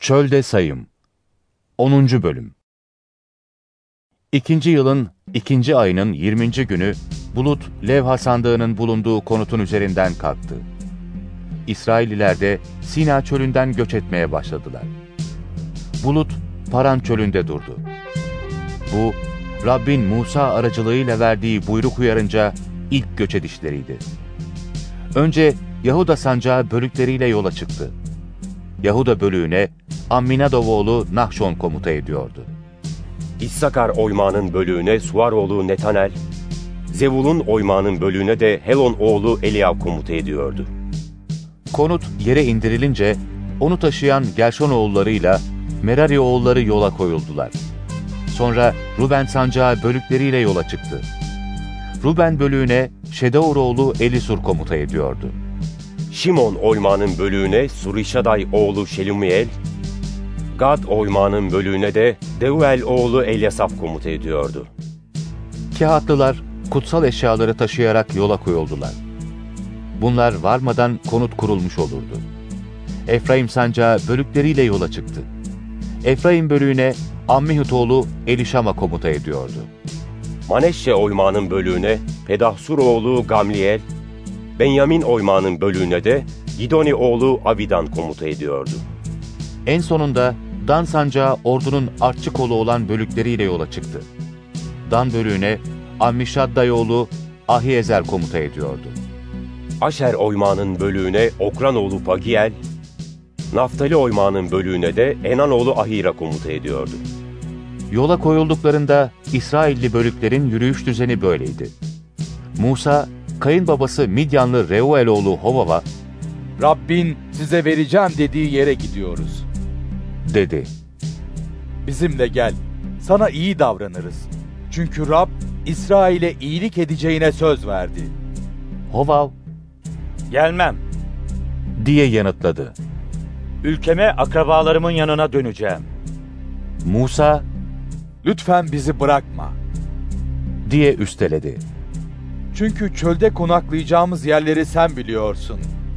Çölde Sayım 10. Bölüm 2. yılın 2. ayının 20. günü bulut levha sandığının bulunduğu konutun üzerinden kalktı. İsrailliler de Sina çölünden göç etmeye başladılar. Bulut Paran çölünde durdu. Bu, Rabbin Musa aracılığıyla verdiği buyruk uyarınca ilk göç edişleriydi. Önce Yahuda sancağı bölükleriyle yola çıktı. Yahuda bölüğüne Amminadab oğlu Nahşon komuta ediyordu. İssakar oymağının bölüğüne Suar oğlu Netanel, Zevul'un oymağının bölüğüne de Helon oğlu Eliav komuta ediyordu. Konut yere indirilince onu taşıyan Gerşon oğullarıyla Merari oğulları yola koyuldular. Sonra Ruben sancağı bölükleriyle yola çıktı. Ruben bölüğüne Şedaur oğlu Elisur komuta ediyordu. Şimon oymağının bölüğüne Surişaday oğlu Şelumiyel, Gad oymağının bölüğüne de Deuel oğlu Elyasaf komuta ediyordu. Kehatlılar kutsal eşyaları taşıyarak yola koyuldular. Bunlar varmadan konut kurulmuş olurdu. Efraim sancağı bölükleriyle yola çıktı. Efraim bölüğüne Ammihud oğlu Elişama komuta ediyordu. Maneşşe oymağının bölüğüne Pedahsur oğlu Gamliel, Benyamin oymağının bölüğüne de Gidoni oğlu Avidan komuta ediyordu. En sonunda Dan sancağı ordunun artçı kolu olan bölükleriyle yola çıktı. Dan bölüğüne Ammişaddai oğlu Ahiezer komuta ediyordu. Aşer oymağının bölüğüne Okran oğlu Pagiel, Naftali oymağının bölüğüne de Enan oğlu Ahira komuta ediyordu. Yola koyulduklarında İsrailli bölüklerin yürüyüş düzeni böyleydi. Musa, kayınbabası Midyanlı Reuel oğlu Hovav'a, Rabbin size vereceğim dediği yere gidiyoruz, dedi. bizimle gel, sana iyi davranırız. Çünkü Rab, İsrail'e iyilik edeceğine söz verdi. Hovav, Gelmem. diye yanıtladı. Ülkeme, akrabalarımın yanına döneceğim. Musa, Lütfen bizi bırakma. diye üsteledi. Çünkü çölde konaklayacağımız yerleri sen biliyorsun.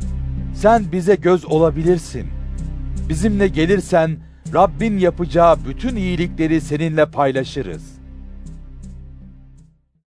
Sen bize göz olabilirsin. Bizimle gelirsen Rabbin yapacağı bütün iyilikleri seninle paylaşırız.